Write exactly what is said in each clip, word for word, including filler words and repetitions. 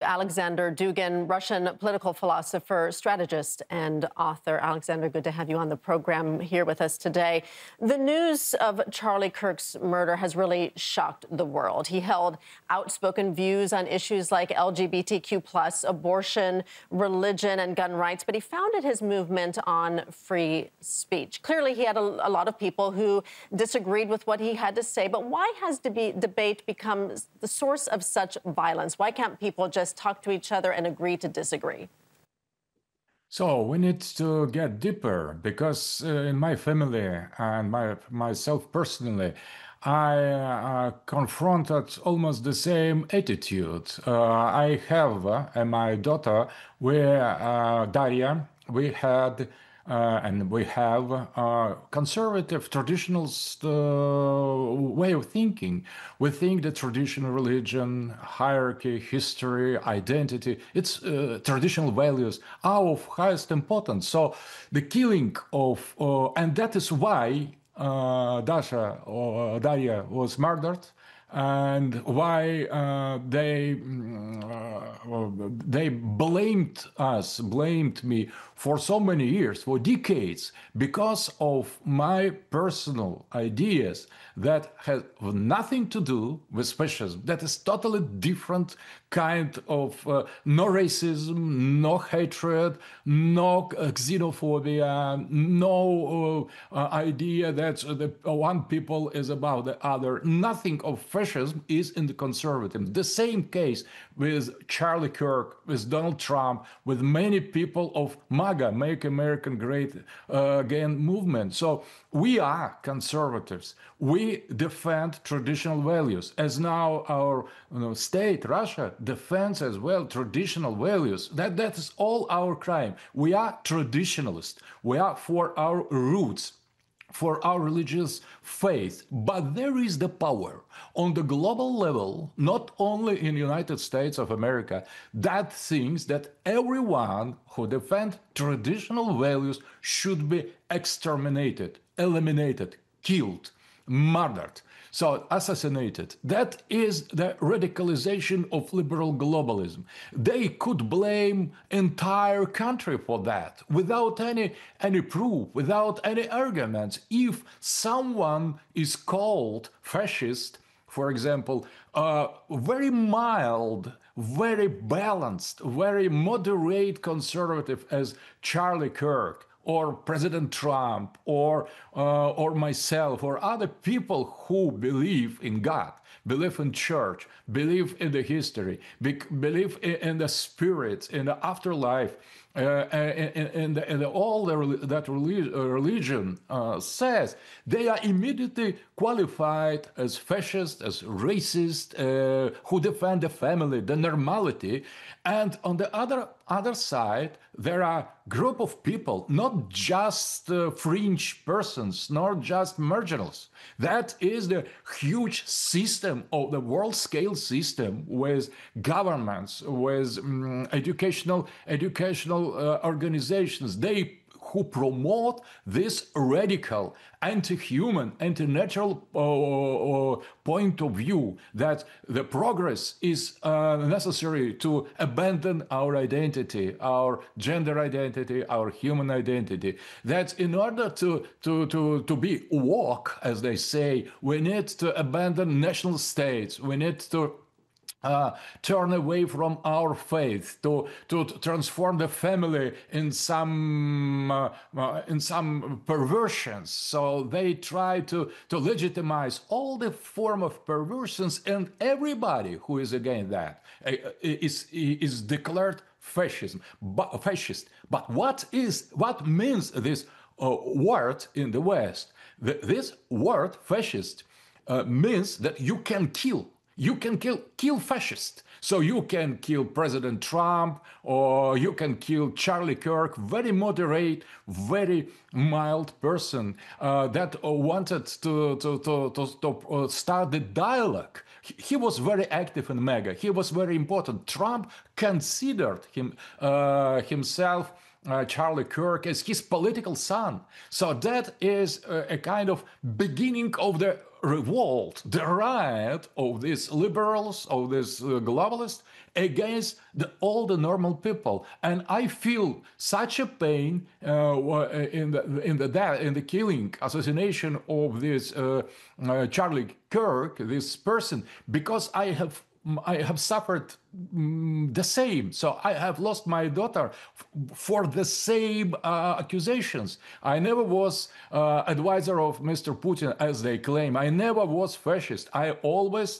Alexander Dugin, Russian political philosopher, strategist, and author. Alexander, good to have you on the program here with us today. The news of Charlie Kirk's murder has really shocked the world. He held outspoken views on issues like L G B T Q plus, abortion, religion, and gun rights, but he founded his movement on free speech. Clearly, he had a, a lot of people who disagreed with what he had to say, but why has deb- debate become the source of such violence? Why can't people just talk to each other and agree to disagree? So we need to get deeper because uh, in my family and my myself personally, I uh, confronted almost the same attitude. Uh, I have uh, and my daughter, we uh, Daria, we had uh, and we have a conservative, traditionalist uh, way of thinking. We think that traditional religion, hierarchy, history, identity, its uh, traditional values are of highest importance. So the killing of, uh, and that is why uh, Dasha or Daria was murdered, and why uh, they uh, they blamed us, blamed me for so many years, for decades, because of my personal ideas that have nothing to do with fascism. That is totally different kind of uh, no racism, no hatred, no xenophobia, no uh, uh, idea that uh, the one people is about the other. Nothing of fascism is in the conservatism. The same case with Charlie Kirk, with Donald Trump, with many people of MAGA, Make American Great uh, Again movement. So we are conservatives. We defend traditional values, as now our you know, state, Russia, defends as well traditional values. That, that is all our crime. We are traditionalists. We are for our roots, for our religious faith. But there is the power on the global level, not only in the United States of America, that thinks that everyone who defends traditional values should be exterminated, eliminated, killed, murdered, so assassinated. That is the radicalization of liberal globalism. They could blame entire country for that without any any proof, without any arguments. If someone is called fascist, for example, uh, very mild, very balanced, very moderate conservative as Charlie Kirk, or President Trump, or uh, or myself, or other people who believe in God, believe in church, believe in the history, be believe in, in the spirits, in the afterlife, uh, and, and, and all the, that religion uh, says, they are immediately qualified as fascist, as racist, uh, who defend the family, the normality. And on the other other side, there are group of people, not just uh, fringe persons, nor just marginals. That is the huge system of the world scale system with governments, with um, educational educational uh, organizations. They who promote this radical, anti-human, anti-natural uh, uh, point of view that the progress is uh, necessary to abandon our identity, our gender identity, our human identity. That in order to, to, to, to be woke, as they say, we need to abandon national states. We need to Uh, turn away from our faith, to, to, to transform the family in some uh, uh, in some perversions. So they try to to legitimize all the form of perversions, and everybody who is against that uh, is is declared fascism, but, fascist. But what is what means this uh, word in the West? The, this word fascist uh, means that you can kill. You can kill kill fascists. So you can kill President Trump, or you can kill Charlie Kirk, very moderate, very mild person uh, that uh, wanted to to to to, to uh, start the dialogue. He, he was very active in MAGA. He was very important. Trump considered him uh, himself. Uh, Charlie Kirk as his political son. So that is a, a kind of beginning of the revolt, the riot of these liberals, of these uh, globalists against the, all the normal people. And I feel such a pain uh, in the in the death, in the killing, assassination of this uh, uh, Charlie Kirk, this person, because I have I have suffered mm, the same. So I have lost my daughter for the same uh, accusations. I never was uh, advisor of Mister Putin, as they claim. I never was fascist. I always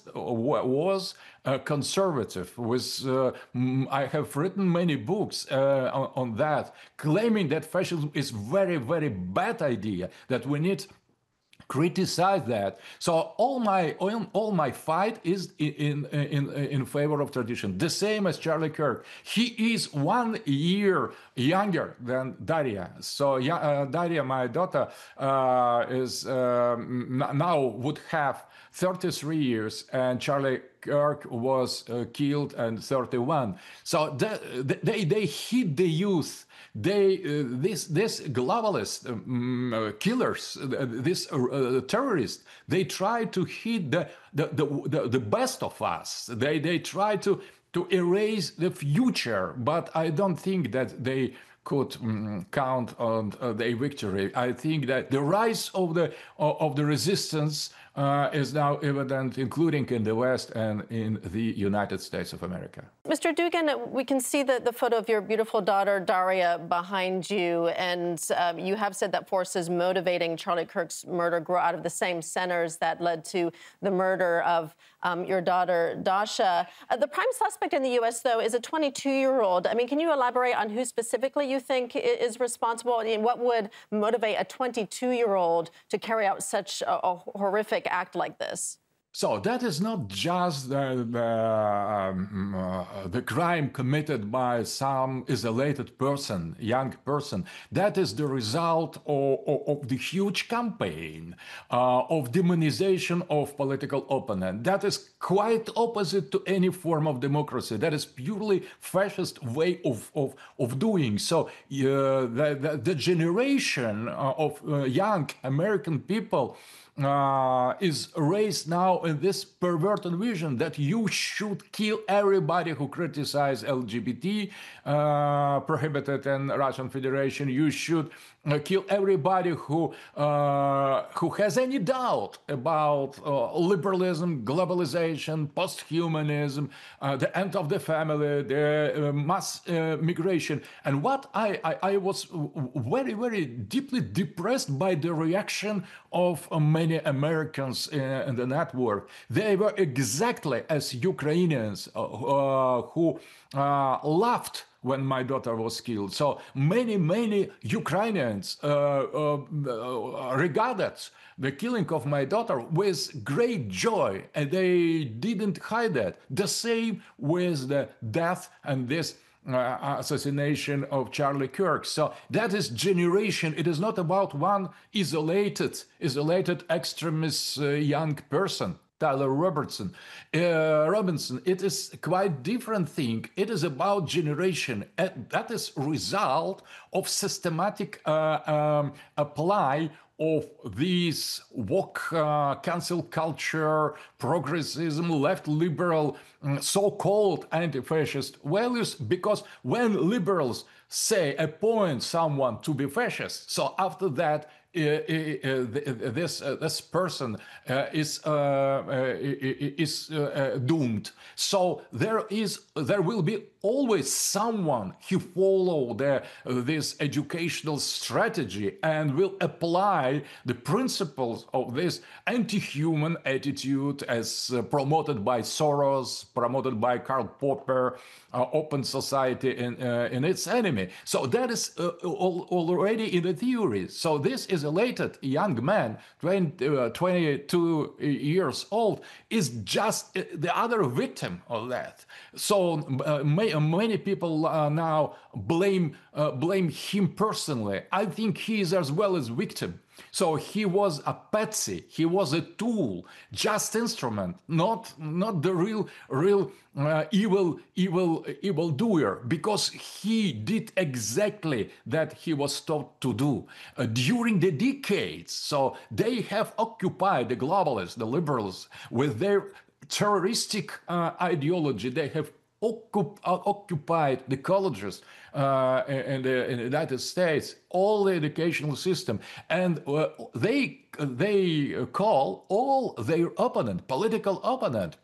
was uh, conservative. With uh, I have written many books uh, on, on that, claiming that fascism is very, very bad idea, that we need criticize that. So all my all, all my fight is in, in in favor of tradition. The same as Charlie Kirk. He is one year younger than Daria. So yeah, uh, Daria, my daughter, uh, is uh, now would have thirty-three years, and Charlie Kirk was uh, killed at thirty-one. So the, they they hit the youth. They uh, this this globalist um, uh, killers, uh, this uh, terrorists, they try to hit the the, the the the best of us. They they try to to erase the future, but I don't think that they could um, count on uh, their victory. I think that the rise of the of the resistance uh, is now evident, including in the West and in the United States of America. Mister Dugin, we can see the, the photo of your beautiful daughter, Daria, behind you, and um, you have said that forces motivating Charlie Kirk's murder grow out of the same centers that led to the murder of um, your daughter, Dasha. Uh, the prime suspect in the U S, though, is a twenty-two-year-old. I mean, can you elaborate on who specifically you think is responsible? I mean, what would motivate a twenty-two-year-old to carry out such a, a horrific act like this? So that is not just the, the, um, uh, the crime committed by some isolated person, young person. That is the result of, of, of the huge campaign uh, of demonization of political opponent. That is quite opposite to any form of democracy. That is purely fascist way of, of, of doing. So uh, the, the, the generation of uh, young American people Uh, is raised now in this perverted vision that you should kill everybody who criticize L G B T, uh, prohibited in Russian Federation. You should uh, kill everybody who uh, who has any doubt about uh, liberalism, globalization, post-humanism, uh, the end of the family, the uh, mass uh, migration. And what I, I, I was very, very deeply depressed by the reaction of uh, many Americans in, in the network. They were exactly as Ukrainians uh, uh, who uh, laughed when my daughter was killed. So many, many Ukrainians uh, uh, regarded the killing of my daughter with great joy, and they didn't hide that. The same with the death and this Uh, assassination of Charlie Kirk. So that is generation. It is not about one isolated, isolated extremist uh, young person, Tyler Robertson. Uh, Robinson. It is quite different thing. It is about generation. And that is result of systematic uh, um, apply of these woke uh, cancel culture, progressism, left liberal, um, so-called anti-fascist values, because when liberals say, appoint someone to be fascist, so after that, Uh, uh, this uh, this person uh, is uh, uh, is uh, doomed. So there is there will be always someone who follow the this educational strategy and will apply the principles of this anti-human attitude as uh, promoted by Soros, promoted by Karl Popper, uh, open society in uh, in its enemy. So that is uh, already in the theory. So this is isolated young man, twenty, uh, twenty-two years old, is just the other victim of that. So uh, may, many people uh, now blame uh, blame him personally. I think he is as well as victim. So he was a patsy. He was a tool, just instrument, not not the real real uh, evil evil evil doer, because he did exactly that he was taught to do uh, during the decades. So they have occupied the globalists, the liberals, with their terroristic uh, ideology. They have occup- uh, occupied the colleges uh, in, the, in the United States, all the educational system, and uh, they they call all their opponent, political opponent,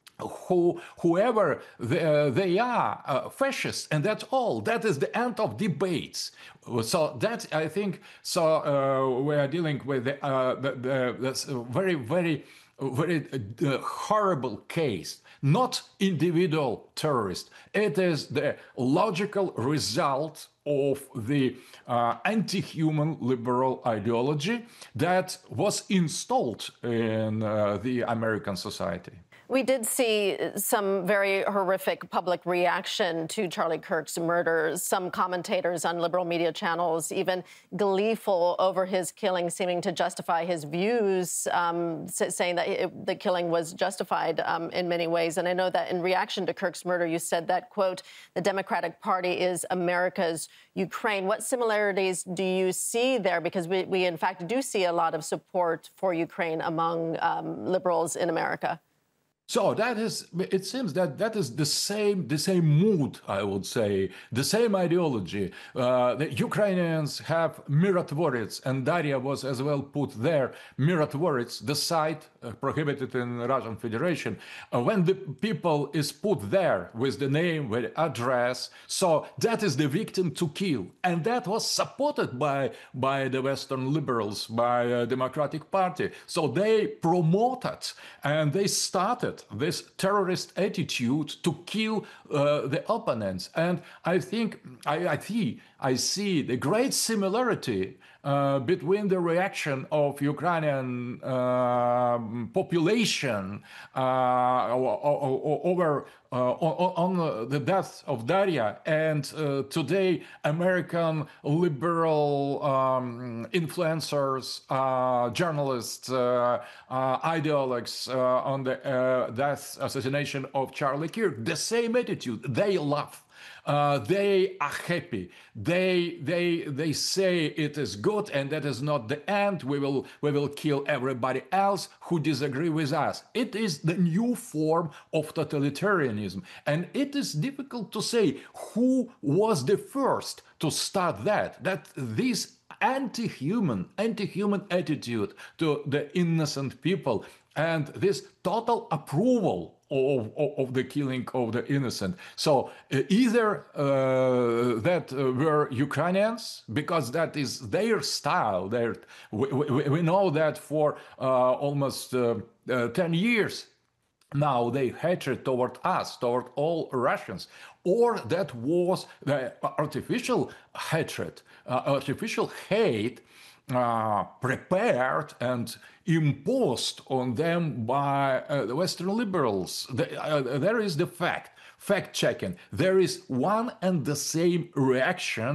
who whoever they, uh, they are, uh, fascists, and that's all. That is the end of debates. So that, I think, so uh, we are dealing with the, uh, the, the, this very very very uh, horrible case, not individual terrorist. It is the logical result of the uh, anti-human liberal ideology that was installed in uh, the American society. We did see some very horrific public reaction to Charlie Kirk's murder. Some commentators on liberal media channels even gleeful over his killing, seeming to justify his views, um, saying that it, the killing was justified um, in many ways. And I know that in reaction to Kirk's murder, you said that, quote, the Democratic Party is America's Ukraine. What similarities do you see there? Because we, we in fact, do see a lot of support for Ukraine among um, liberals in America. So that is, it seems that that is the same, the same mood, I would say, the same ideology. Uh, the Ukrainians have Mirotvorets, and Daria was as well put there. Mirotvorets, the site uh, prohibited in Russian Federation. Uh, when the people is put there with the name, with the address, so that is the victim to kill, and that was supported by by the Western liberals, by uh, Democratic Party. So they promoted and they started this terrorist attitude to kill uh, the opponents. And I think I, I see I see the great similarity uh, between the reaction of Ukrainian uh, population uh, over uh, on, on the death of Daria, and uh, today American liberal um, influencers, uh, journalists, uh, uh, ideologues uh, on the uh, death assassination of Charlie Kirk. The same attitude. They laugh. Uh, they are happy. They they they say it is good, and that is not the end. We will we will kill everybody else who disagree with us. It is the new form of totalitarianism, and it is difficult to say who was the first to start that. That this anti-human anti-human attitude to the innocent people, and this total approval Of, of, of the killing of the innocent. So uh, either uh, that uh, were Ukrainians, because that is their style. Their, we, we, we know that for uh, almost uh, uh, ten years now they hatred toward us, toward all Russians, or that was the artificial hatred, uh, artificial hate Uh, prepared and imposed on them by uh, the Western liberals. The, uh, there is the fact, fact checking. There is one and the same reaction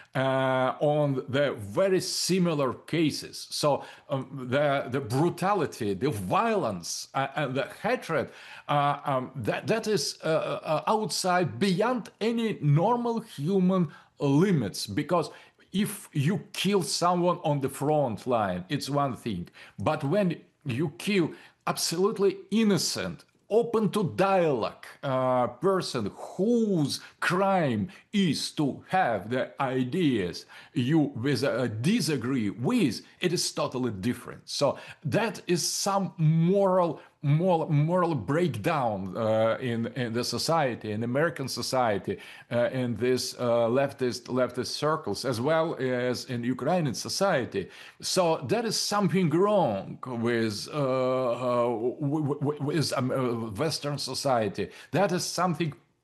uh, on the very similar cases. So um, the, the brutality, the violence, uh, and the hatred, uh, um, that, that is uh, uh, outside, beyond any normal human limits, because if you kill someone on the front line, it's one thing. But when you kill absolutely innocent, open to dialogue uh, person whose crime is to have the ideas you with, uh, disagree with, it is totally different. So that is some moral moral, moral breakdown uh, in, in the society, in American society, uh, in this uh, leftist leftist circles, as well as in Ukrainian society. So there is something wrong with uh, uh, with um, Western society. That is something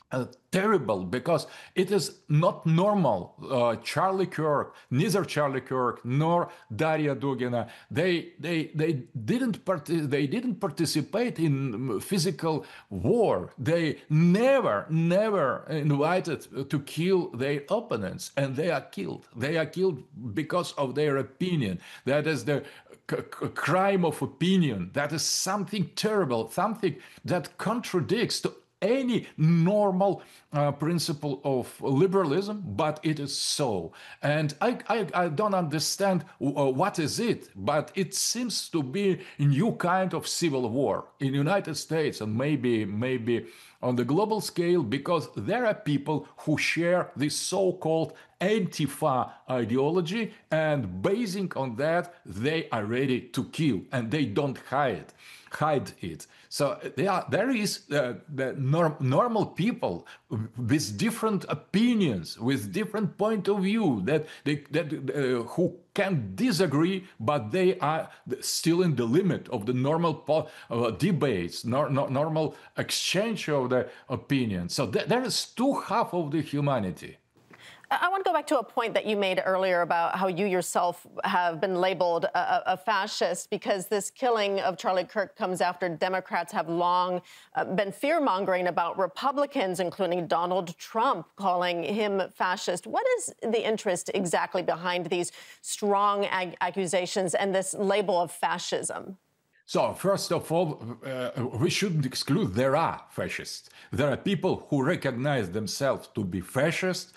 Uh, terrible, because it is not normal. Uh, Charlie Kirk, neither Charlie Kirk nor Daria Dugina, they they they didn't parti- they didn't participate in physical war. They never never invited to kill their opponents, and they are killed. They are killed because of their opinion. That is the c- c- crime of opinion. That is something terrible, something that contradicts to any normal uh, principle of liberalism, but it is so. And I, I, I don't understand uh, what is it, but it seems to be a new kind of civil war in the United States and maybe, maybe on the global scale, because there are people who share this so-called Antifa ideology, and basing on that, they are ready to kill, and they don't hide hide it. So there, there is uh, the norm, normal people with different opinions, with different point of view, that they that uh, who can disagree, but they are still in the limit of the normal uh, debates, nor, nor, normal exchange of the opinions. So th there is two half of the humanity. I want to go back to a point that you made earlier about how you yourself have been labeled a, a fascist, because this killing of Charlie Kirk comes after Democrats have long uh, been fear-mongering about Republicans, including Donald Trump, calling him fascist. What is the interest exactly behind these strong ag- accusations and this label of fascism? So, first of all, uh, we shouldn't exclude there are fascists. There are people who recognize themselves to be fascist,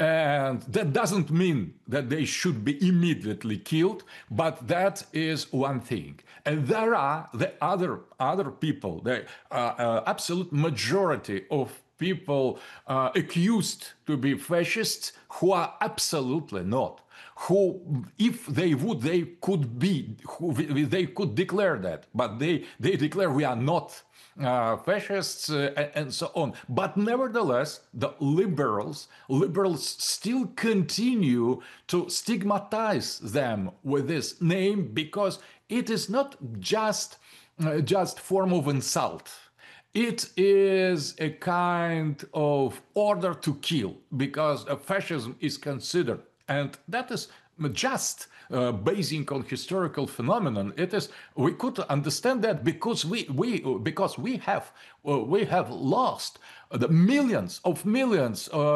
and that doesn't mean that they should be immediately killed, but that is one thing. And there are the other, other people, the uh, uh, absolute majority of people uh, accused to be fascists who are absolutely not. Who, if they would, they could be, who, they could declare that, but they, they declare we are not uh, fascists uh, and, and so on. But nevertheless, the liberals, liberals still continue to stigmatize them with this name, because it is not just, uh, just form of insult. It is a kind of order to kill, because fascism is considered, and that is just uh, basing on historical phenomenon. It is, we could understand that because we we because we have uh, we have lost the millions of millions uh,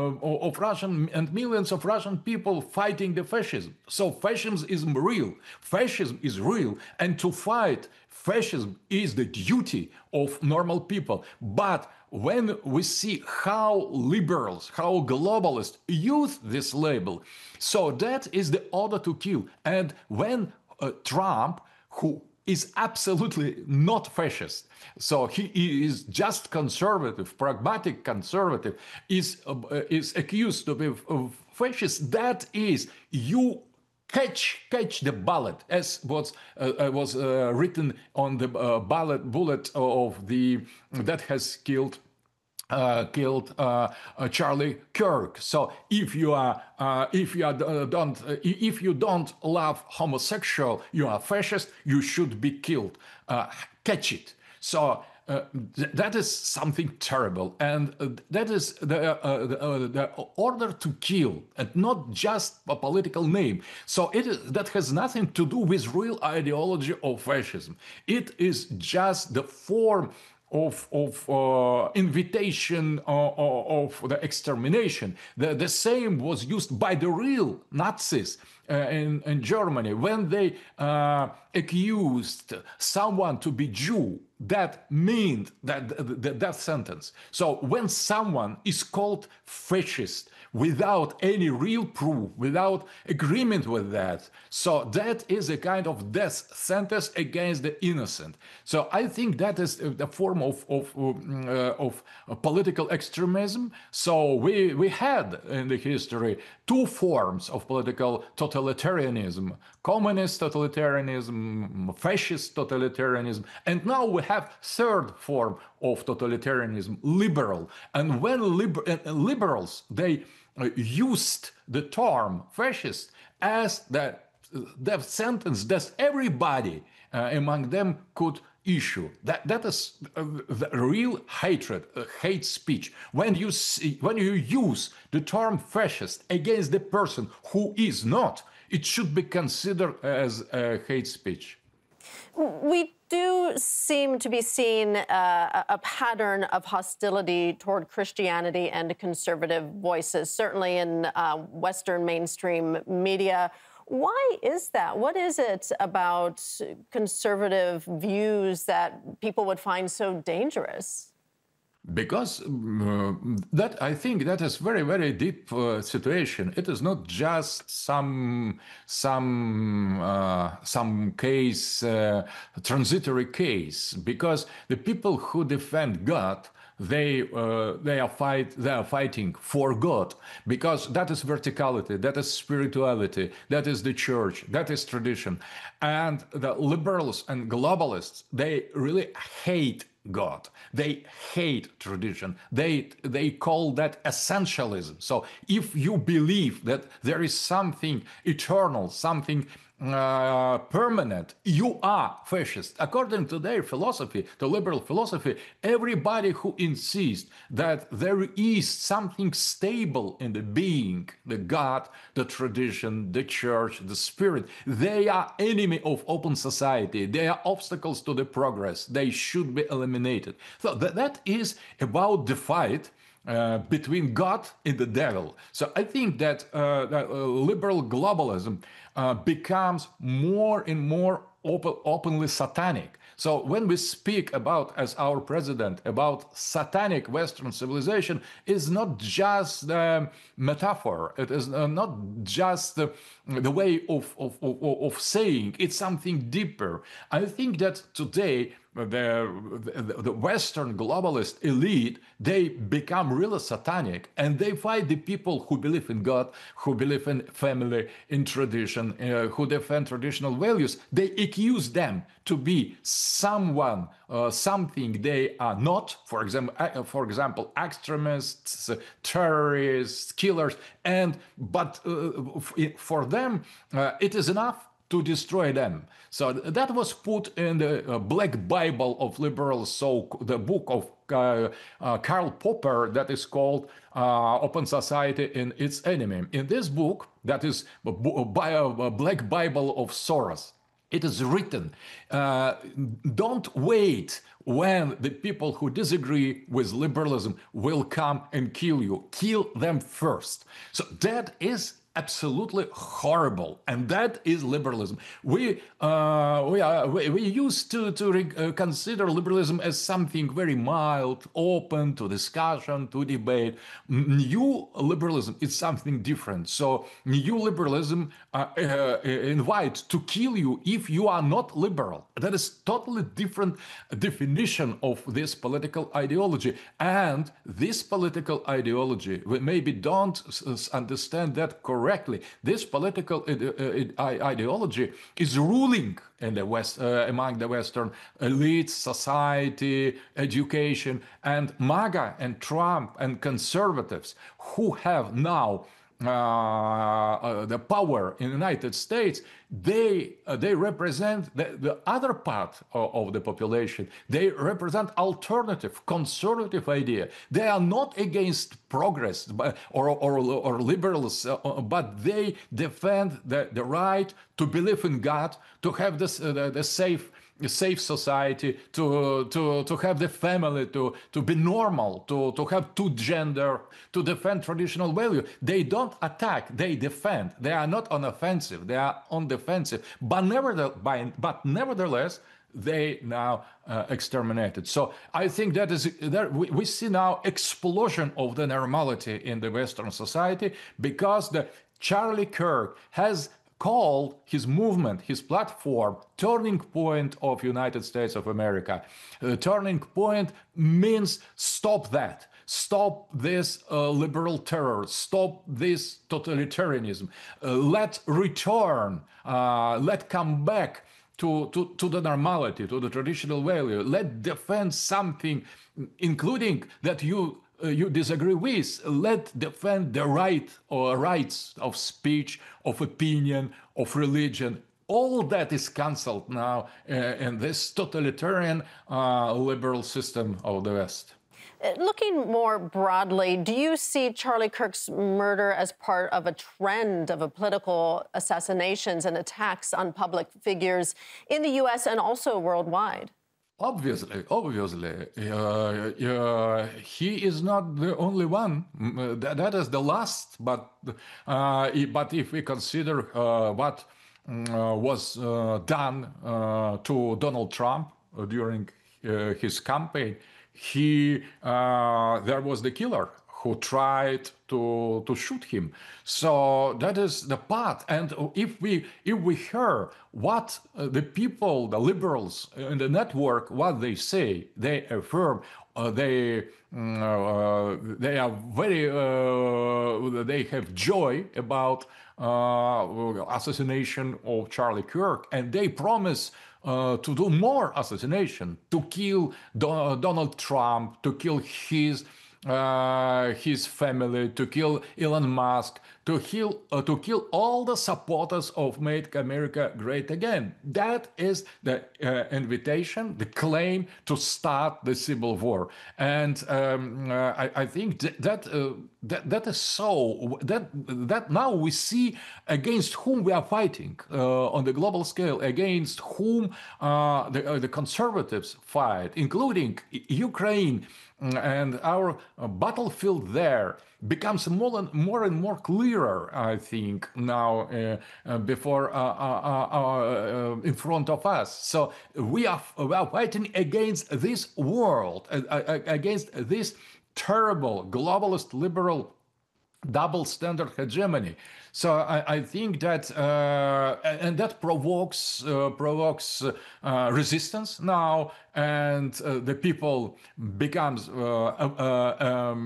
of Russian and millions of Russian people fighting the fascism. So fascism is real. Fascism is real, and to fight fascism is the duty of normal people. But when we see how liberals, how globalists use this label, so that is the order to kill. And when uh, Trump, who is absolutely not fascist, so he is just conservative, pragmatic conservative, is uh, is accused of being fascist, that is, you catch catch the bullet, as was uh, was uh, written on the uh, bullet bullet of the that has killed uh, killed uh, uh, Charlie Kirk. So if you are uh, if you are, uh, don't uh, if you don't love homosexual, you are fascist. You should be killed. Uh, catch it. So. Uh, th that is something terrible, and uh, that is the, uh, the, uh, the order to kill, and not just a political name. So it is, that has nothing to do with real ideology of fascism. It is just the form of, of uh, invitation uh, of the extermination. The, the same was used by the real Nazis uh, in, in Germany when they uh, accused someone to be Jew. That meant that the death sentence. So when someone is called fascist without any real proof, without agreement with that, so that is a kind of death sentence against the innocent. So I think that is the form of of, uh, of political extremism. So we we had in the history two forms of political totalitarianism: communist totalitarianism, fascist totalitarianism, and now we have third form of totalitarianism, liberal. And when liber uh, liberals, they uh, used the term fascist as the death sentence, that everybody uh, among them could issue. That that is uh, the real hatred, uh, hate speech. When you see, when you use the term fascist against the person who is not, it should be considered as uh, hate speech. We do seem to be seeing uh, a pattern of hostility toward Christianity and conservative voices, certainly in uh, Western mainstream media. Why is that? What is it about conservative views that people would find so dangerous? Because um, uh, that I think that is very very deep uh, situation. It is not just some some uh, some case uh, transitory case. Because the people who defend God, they uh, they are fight they are fighting for God, because that is verticality, that is spirituality, that is the church, that is tradition. And the liberals and globalists, they really hate God. They hate tradition. They they call that essentialism. So if you believe that there is something eternal, something uh, permanent, you are fascist. According to their philosophy, the liberal philosophy, everybody who insists that there is something stable in the being, the God, the tradition, the church, the spirit, they are enemy of open society. They are obstacles to the progress. They should be eliminated. So th that is about the fight Uh, between God and the devil. So I think that, uh, that uh, liberal globalism uh, becomes more and more open, openly satanic. So when we speak about, as our president, about satanic Western civilization, is not just a metaphor. It is uh, not just the, the way of, of, of, of saying. It's something deeper. I think that today the, the, the Western globalist elite, they become really satanic, and they fight the people who believe in God, who believe in family, in tradition, uh, who defend traditional values. They accuse them to be someone, uh, something they are not. For example, uh, for example, extremists, uh, terrorists, killers, and but uh, for them, uh, it is enough to destroy them. So that was put in the uh, Black Bible of liberals, so the book of uh, uh, Karl Popper that is called uh, Open Society and Its Enemy. In this book, that is a Black Bible of Soros, it is written, uh, don't wait when the people who disagree with liberalism will come and kill you. Kill them first. So that is absolutely horrible, and that is liberalism. We uh, we, are, we we used to to re uh, consider liberalism as something very mild, open to discussion, to debate. New liberalism is something different. So new liberalism uh, uh, invite to kill you if you are not liberal. That is totally different definition of this political ideology, and this political ideology, we maybe don't understand that correctly. Correctly, this political ideology is ruling in the West, uh, among the Western elites, society, education, and MAGA and Trump and conservatives who have now uh, uh, the power in the United States. They uh, they represent the, the other part of, of the population. They represent alternative, conservative idea. They are not against progress but, or, or, or liberals, uh, but they defend the, the right to believe in God, to have this, uh, the, the safe a safe society, to to to have the family, to to be normal, to to have two gender, to defend traditional value. They don't attack, they defend. They are not on offensive, they are on defensive. But nevertheless, but nevertheless, they now uh, exterminated. So I think that is that we, we see now explosion of the normality in the Western society, because the Charlie Kirk has called his movement, his platform, turning point of United States of America. Uh, turning point means stop that. Stop this uh, liberal terror. Stop this totalitarianism. Uh, let return, uh, let come back to, to, to the normality, to the traditional value. Let defend something, including that you Uh, you disagree with. Let defend the right or rights of speech, of opinion, of religion, all that is canceled now uh, in this totalitarian uh, liberal system of the West. Looking more broadly, do you see Charlie Kirk's murder as part of a trend of a political assassinations and attacks on public figures in the U S and also worldwide? Obviously, obviously, uh, uh, he is not the only one. That, that is the last. But uh, but if we consider uh, what uh, was uh, done uh, to Donald Trump during uh, his campaign, he uh, there was the killer who tried to to shoot him. So that is the part. And if we if we hear what the people, the liberals in the network, what they say, they affirm, uh, they uh, they are very uh, they have joy about uh, assassination of Charlie Kirk, and they promise Uh, to do more assassination, to kill Don Donald Trump, to kill his uh, his family, to kill Elon Musk, to kill uh, to kill all the supporters of Make America Great Again. That is the uh, invitation, the claim to start the civil war. And um, uh, I, I think th that, uh, that that is so that that now we see against whom we are fighting uh, on the global scale, against whom uh, the, uh, the conservatives fight, including Ukraine. And our uh, battlefield there becomes more and more and more clearer, I think, now uh, uh, before uh, uh, uh, uh, in front of us. So we are, we are fighting against this world, uh, uh, against this terrible globalist liberal double standard hegemony. So I, I think that, uh, and that provokes uh, provokes uh, resistance now, and uh, the people becomes uh, uh,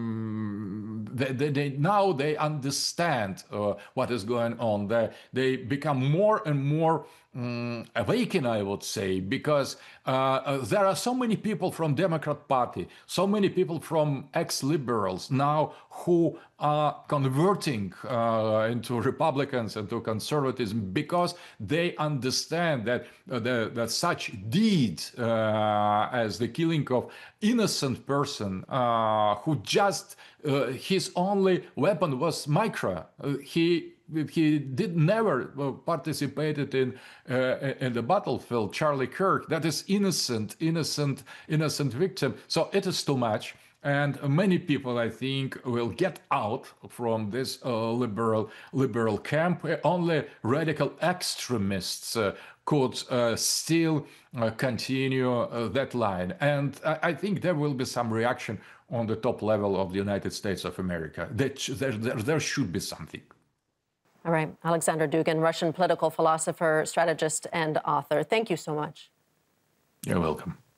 um, they, they, they now they understand uh, what is going on. They they become more and more um, awakened, I would say, because uh, uh, there are so many people from Democrat Party, so many people from ex-liberals now who are converting uh, into Republicans and to conservatism because they understand that uh, the, that such deeds uh, as the killing of innocent person uh, who just uh, his only weapon was micro. Uh, he he did never uh, participated in uh, in the battlefield. Charlie Kirk, that is innocent, innocent, innocent victim. So it is too much. And many people, I think, will get out from this uh, liberal liberal camp. Only radical extremists uh, could uh, still uh, continue uh, that line. And I, I think there will be some reaction on the top level of the United States of America. That there, there, there should be something. All right. Alexander Dugin, Russian political philosopher, strategist, and author. Thank you so much. You're welcome.